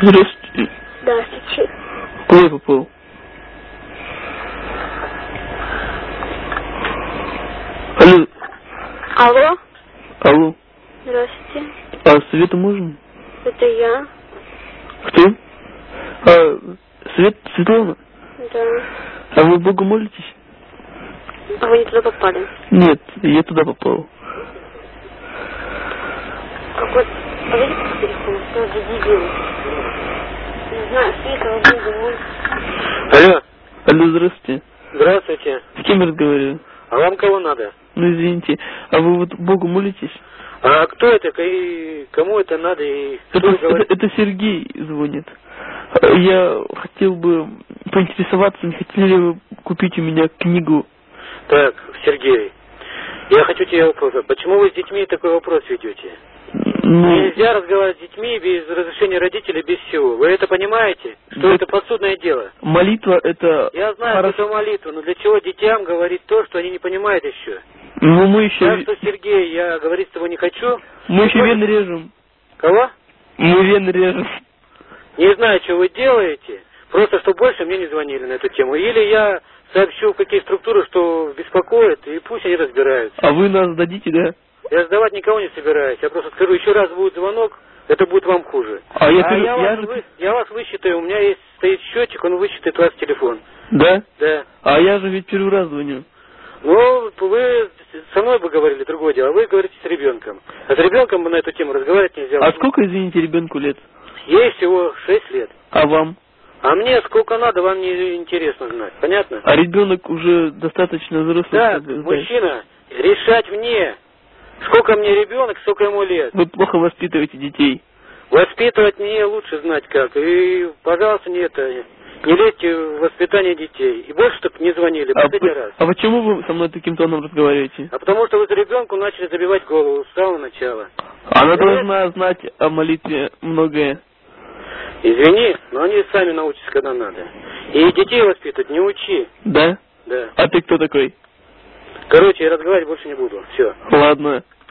Здравствуйте. Здравствуйте. Куда я попал? Алло. Алло. Алло. Здравствуйте. А Света можно? Это я. Кто? Светлана? Да. А вы Богу молитесь? А вы не туда попали? Нет, я туда попал. Какой? Подойди к телефону, что за дебил? Не знаю, Света, Богу молитесь. Алло. Алло, здравствуйте. Здравствуйте. С кем я разговариваю? А вам кого надо? Ну, извините. А вы вот Богу молитесь? А кто это? И кому это надо? И кто говорит? Это Сергей звонит. Я хотел бы поинтересоваться, не хотели ли вы купить у меня книгу? Так, Сергей, я хочу тебе вопрос. Почему вы с детьми такой вопрос ведете? Ну, Нельзя разговаривать с детьми без разрешения родителей, без всего. Вы это понимаете? Что это подсудное дело? Молитва это... Я знаю, что это молитва, но для чего детям говорить то, что они не понимают еще? Ну, мы еще... Так что, Сергей, я говорить с тобой не хочу. Мы еще вены режем. Кого? Мы вены режем. Не знаю, что вы делаете. Просто, что больше мне не звонили на эту тему. Или я сообщу в какие структуры, что беспокоит, и пусть они разбираются. А вы нас дадите, да? Я сдавать никого не собираюсь. Я просто скажу, еще раз будет звонок, это будет вам хуже. Я вас высчитаю, у меня есть стоит счетчик, он высчитает ваш телефон. Да? Да. А я же ведь первый раз звоню. Ну, вы со мной бы говорили другое дело, а вы говорите с ребенком. А с ребенком на эту тему разговаривать нельзя. А сколько, извините, ребенку лет? Ей всего 6 лет. А вам? А мне сколько надо, вам не интересно знать. Понятно? А ребенок уже достаточно взрослый. Да, мужчина, решать мне. Сколько мне ребенок, сколько ему лет. Вы плохо воспитываете детей. Воспитывать мне лучше знать как. И, пожалуйста, не лезьте в воспитание детей. И больше так не звонили, последний раз. А почему вы со мной таким тоном разговариваете? А потому что вы за ребенку начали забивать голову с самого начала. Она должна знать о молитве многое. Извини, но они сами научатся, когда надо. И детей воспитывать не учи. Да? Да. А ты кто такой? Короче, я разговаривать больше не буду. Все. Ладно.